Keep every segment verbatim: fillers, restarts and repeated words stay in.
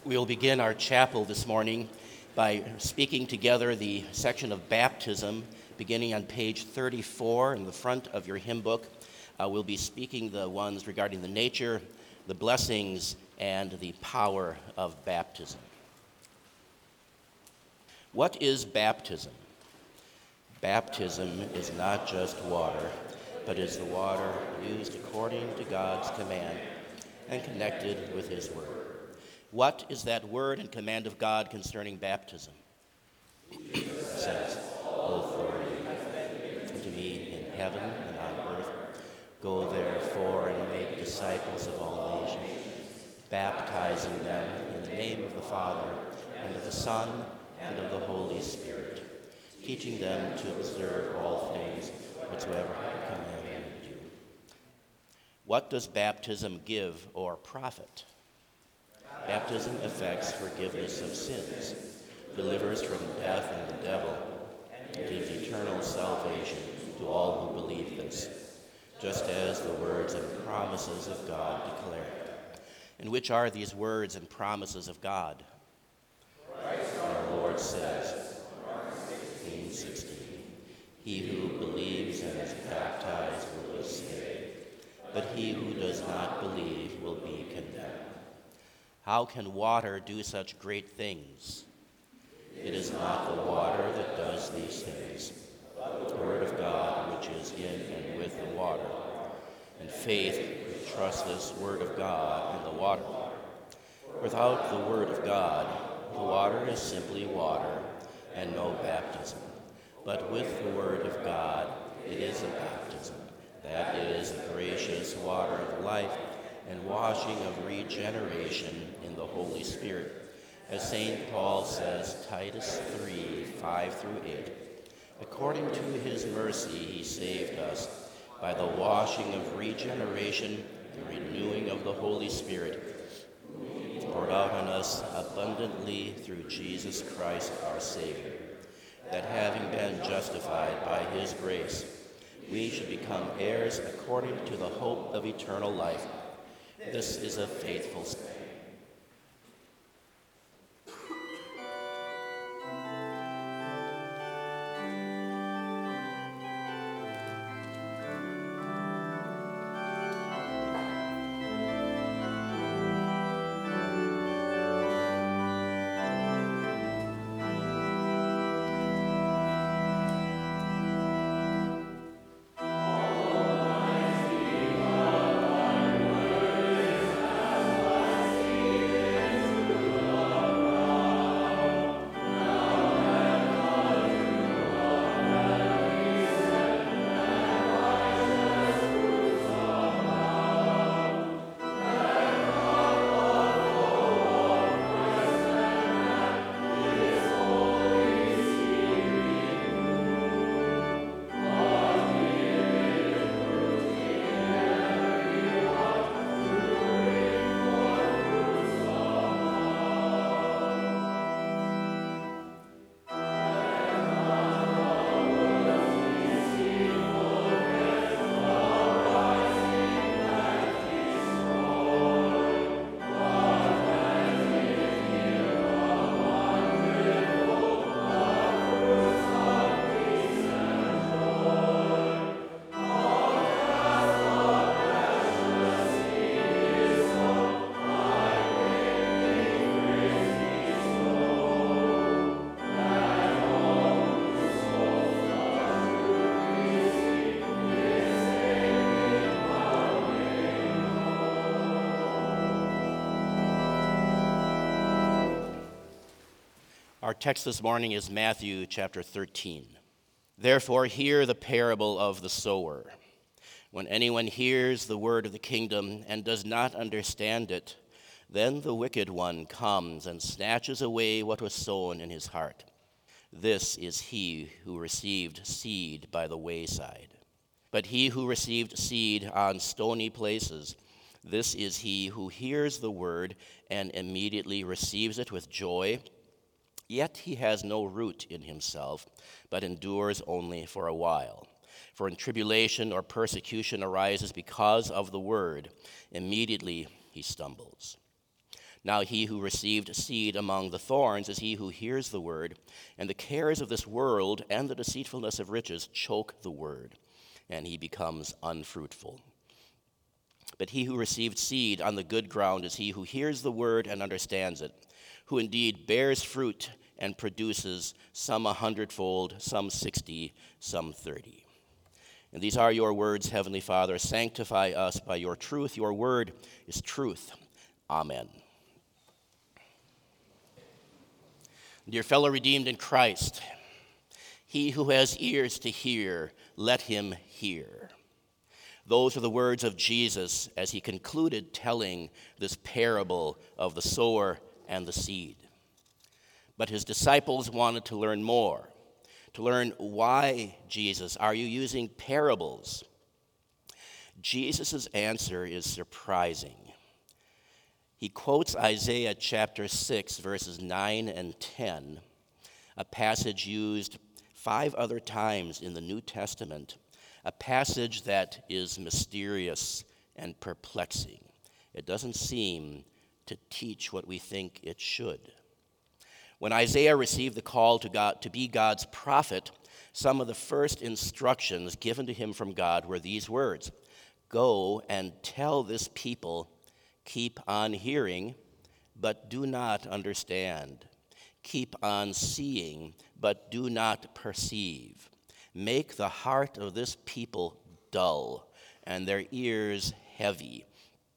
We'll begin our chapel this morning by speaking together the section of baptism beginning on page thirty-four in the front of your hymn book. Uh, we'll be speaking the ones regarding the nature, the blessings, and the power of baptism. What is baptism? Baptism is not just water, but is the water used according to God's command and connected with His Word. What is that word and command of God concerning baptism? It says, "All authority unto me in heaven and on earth. Go therefore and make disciples of all nations, baptizing them in the name of the Father, and of the Son, and of the Holy Spirit, teaching them to observe all things whatsoever I command you." What does baptism give or profit? Baptism effects forgiveness of sins, delivers from death and the devil, and gives eternal salvation to all who believe this, just as the words and promises of God declare. And which are these words and promises of God? Our Lord says, sixteen sixteen, "He who believes and is baptized will be saved, but he who does not believe will be condemned." How can water do such great things? It is not the water that does these things, but the Word of God which is in and with the water, and faith which trusts this Word of God in the water. Without the Word of God, the water is simply water and no baptism. But with the Word of God, it is a baptism. That is a gracious water of life and washing of regeneration in the Holy Spirit. As Saint Paul says, Titus three, five through eight, "According to his mercy he saved us by the washing of regeneration and renewing of the Holy Spirit, poured out on us abundantly through Jesus Christ our Savior, that having been justified by his grace, we should become heirs according to the hope of eternal life." This is a faithful saying. Our text this morning is Matthew chapter thirteen. "Therefore hear the parable of the sower. When anyone hears the word of the kingdom and does not understand it, then the wicked one comes and snatches away what was sown in his heart. This is he who received seed by the wayside. But he who received seed on stony places, this is he who hears the word and immediately receives it with joy. Yet he has no root in himself, but endures only for a while. For when tribulation or persecution arises because of the word, immediately he stumbles. Now he who received seed among the thorns is he who hears the word, and the cares of this world and the deceitfulness of riches choke the word, and he becomes unfruitful. But he who received seed on the good ground is he who hears the word and understands it, who indeed bears fruit and produces some a hundredfold, some sixty, some thirty. And these are your words, Heavenly Father. Sanctify us by your truth. Your word is truth. Amen. Dear fellow redeemed in Christ, he who has ears to hear, let him hear. Those are the words of Jesus as he concluded telling this parable of the sower and the seed. But his disciples wanted to learn more, to learn why, Jesus, are you using parables? Jesus' answer is surprising. He quotes Isaiah chapter six, verses nine and ten, a passage used five other times in the New Testament, a passage that is mysterious and perplexing. It doesn't seem to teach what we think it should. When Isaiah received the call to God to be God's prophet, some of the first instructions given to him from God were these words: "Go and tell this people, keep on hearing, but do not understand. Keep on seeing, but do not perceive. Make the heart of this people dull, and their ears heavy,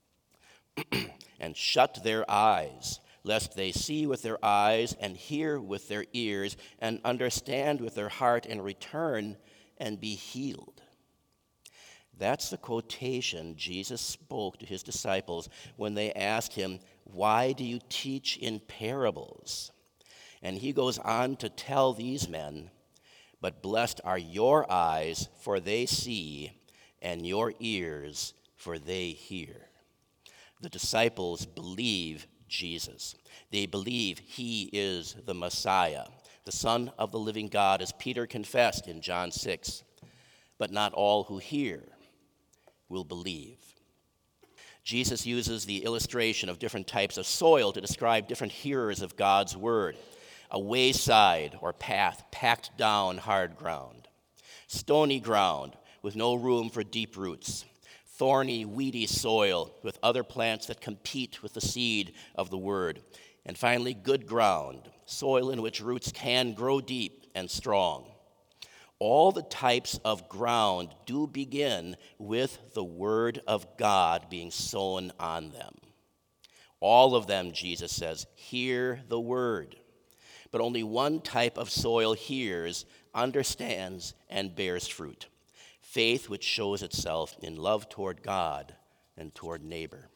and shut their eyes, lest they see with their eyes, and hear with their ears, and understand with their heart, and return and be healed." That's the quotation Jesus spoke to his disciples when they asked him, "Why do you teach in parables?" And he goes on to tell these men, "But blessed are your eyes, for they see, and your ears, for they hear." The disciples believe Jesus. They believe he is the Messiah, the Son of the living God, as Peter confessed in John six. But not all who hear will believe. Jesus uses the illustration of different types of soil to describe different hearers of God's word. A wayside or path, packed down hard ground. Stony ground with no room for deep roots. Thorny, weedy soil with other plants that compete with the seed of the word. And finally, good ground, soil in which roots can grow deep and strong. All the types of ground do begin with the word of God being sown on them. All of them, Jesus says, hear the word. But only one type of soil hears, understands, and bears fruit. Faith which shows itself in love toward God and toward neighbor.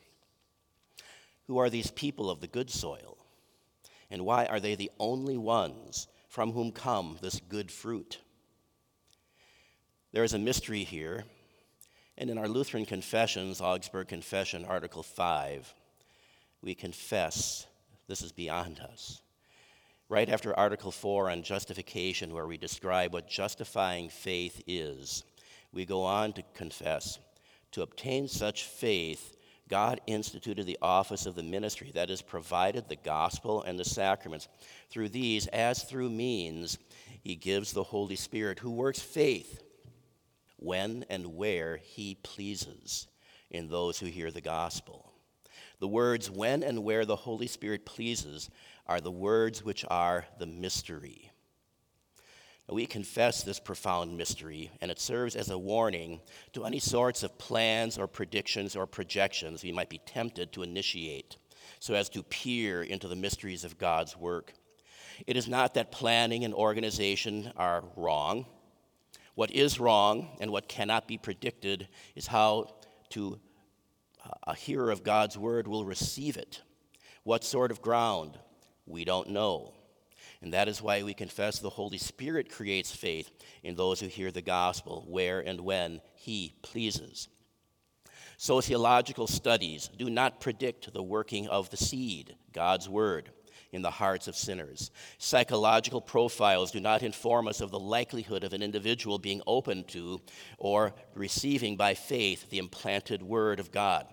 Who are these people of the good soil? And why are they the only ones from whom come this good fruit? There is a mystery here, and in our Lutheran Confessions, Augsburg Confession, Article five, we confess this is beyond us. Right after Article four on justification, where we describe what justifying faith is, we go on to confess, to obtain such faith, God instituted the office of the ministry, that is, provided the gospel and the sacraments. Through these, as through means, he gives the Holy Spirit, who works faith when and where he pleases in those who hear the gospel. The words when and where the Holy Spirit pleases are the words which are the mystery. Now, we confess this profound mystery, and it serves as a warning to any sorts of plans or predictions or projections we might be tempted to initiate so as to peer into the mysteries of God's work. It is not that planning and organization are wrong. What is wrong and what cannot be predicted is how to a hearer of God's word will receive it. What sort of ground? We don't know. And that is why we confess the Holy Spirit creates faith in those who hear the gospel, where and when he pleases. Sociological studies do not predict the working of the seed, God's word, in the hearts of sinners. Psychological profiles do not inform us of the likelihood of an individual being open to or receiving by faith the implanted word of God.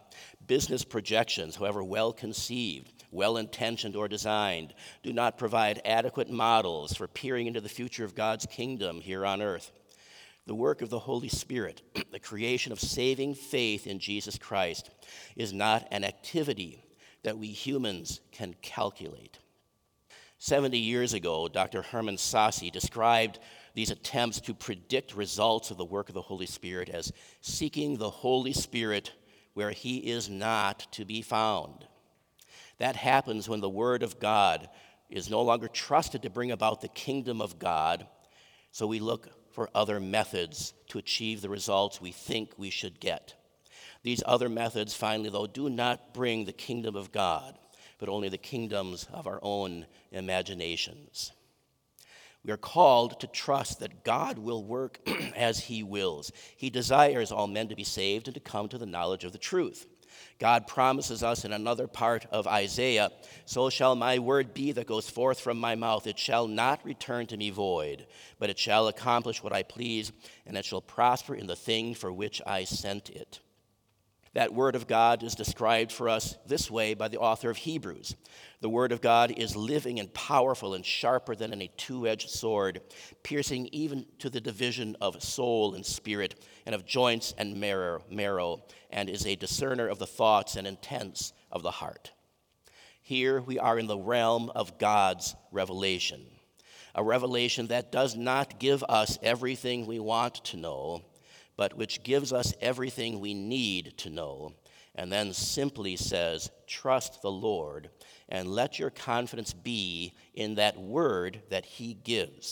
Business projections, however well conceived, well intentioned, or designed, do not provide adequate models for peering into the future of God's kingdom here on earth. The work of the Holy Spirit, the creation of saving faith in Jesus Christ, is not an activity that we humans can calculate. Seventy years ago, Doctor Herman Sassi described these attempts to predict results of the work of the Holy Spirit as seeking the Holy Spirit where he is not to be found. That happens when the Word of God is no longer trusted to bring about the kingdom of God, so we look for other methods to achieve the results we think we should get. These other methods, finally, though, do not bring the kingdom of God, but only the kingdoms of our own imaginations. We are called to trust that God will work as he wills. He desires all men to be saved and to come to the knowledge of the truth. God promises us in another part of Isaiah, "So shall my word be that goes forth from my mouth. It shall not return to me void, but it shall accomplish what I please, and it shall prosper in the thing for which I sent it." That word of God is described for us this way by the author of Hebrews. The word of God is living and powerful and sharper than any two-edged sword, piercing even to the division of soul and spirit and of joints and marrow, and is a discerner of the thoughts and intents of the heart. Here we are in the realm of God's revelation, a revelation that does not give us everything we want to know, but which gives us everything we need to know, and then simply says, trust the Lord, and let your confidence be in that word that he gives.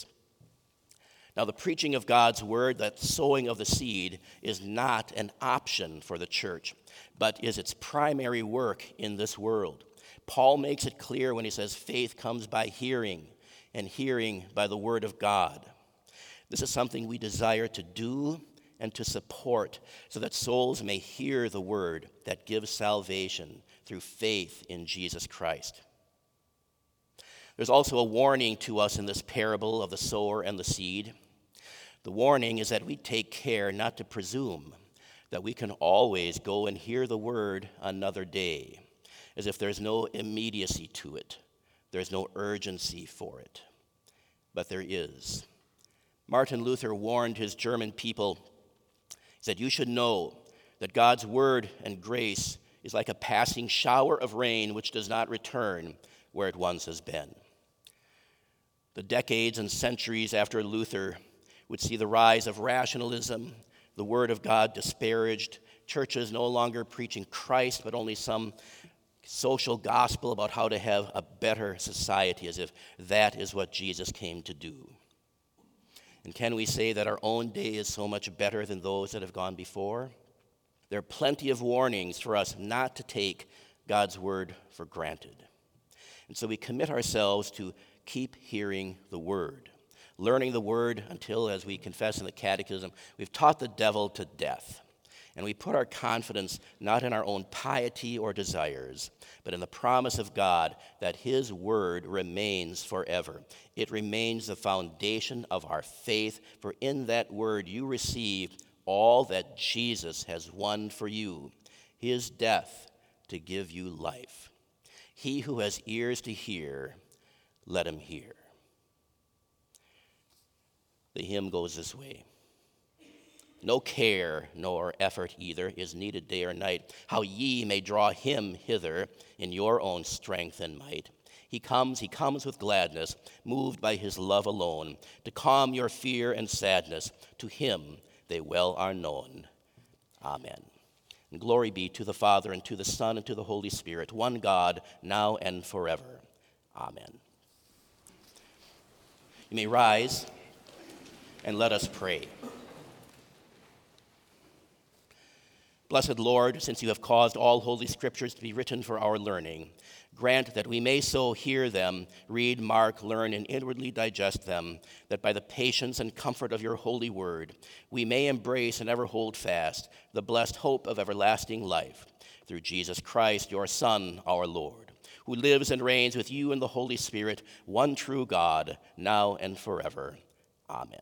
Now, the preaching of God's word, that sowing of the seed, is not an option for the church, but is its primary work in this world. Paul makes it clear when he says faith comes by hearing, and hearing by the word of God. This is something we desire to do and to support, so that souls may hear the word that gives salvation through faith in Jesus Christ. There's also a warning to us in this parable of the sower and the seed. The warning is that we take care not to presume that we can always go and hear the word another day, as if there's no immediacy to it, there's no urgency for it. But there is. Martin Luther warned his German people. He said, "You should know that God's word and grace is like a passing shower of rain which does not return where it once has been." The decades and centuries after Luther would see the rise of rationalism, the word of God disparaged, churches no longer preaching Christ, but only some social gospel about how to have a better society, as if that is what Jesus came to do. And can we say that our own day is so much better than those that have gone before? There are plenty of warnings for us not to take God's word for granted. And so we commit ourselves to keep hearing the word, learning the word until, as we confess in the Catechism, we've taught the devil to death. And we put our confidence not in our own piety or desires, but in the promise of God that his word remains forever. It remains the foundation of our faith, for in that word you receive all that Jesus has won for you, his death to give you life. He who has ears to hear, let him hear. The hymn goes this way. No care nor effort either is needed day or night, how ye may draw him hither in your own strength and might. He comes, he comes with gladness, moved by his love alone, to calm your fear and sadness. To him they well are known. Amen. And glory be to the Father, and to the Son, and to the Holy Spirit, one God, now and forever. Amen. You may rise, and let us pray. Blessed Lord, since you have caused all holy scriptures to be written for our learning, grant that we may so hear them, read, mark, learn, and inwardly digest them, that by the patience and comfort of your holy word, we may embrace and ever hold fast the blessed hope of everlasting life, through Jesus Christ, your Son, our Lord, who lives and reigns with you in the Holy Spirit, one true God, now and forever. Amen.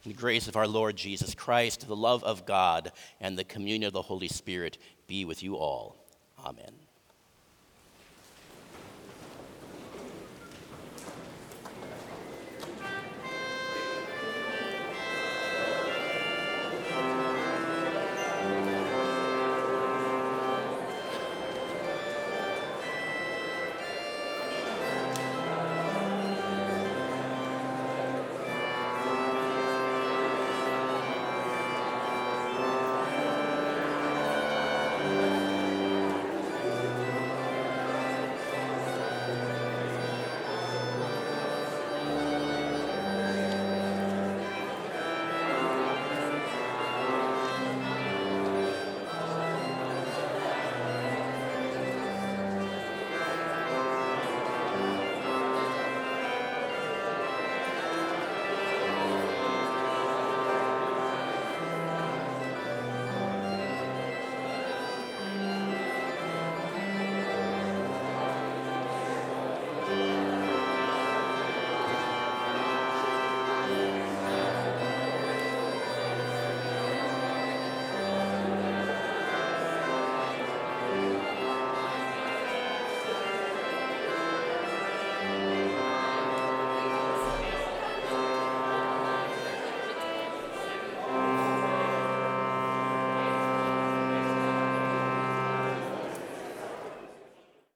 The grace of our Lord Jesus Christ, the love of God, and the communion of the Holy Spirit be with you all. Amen.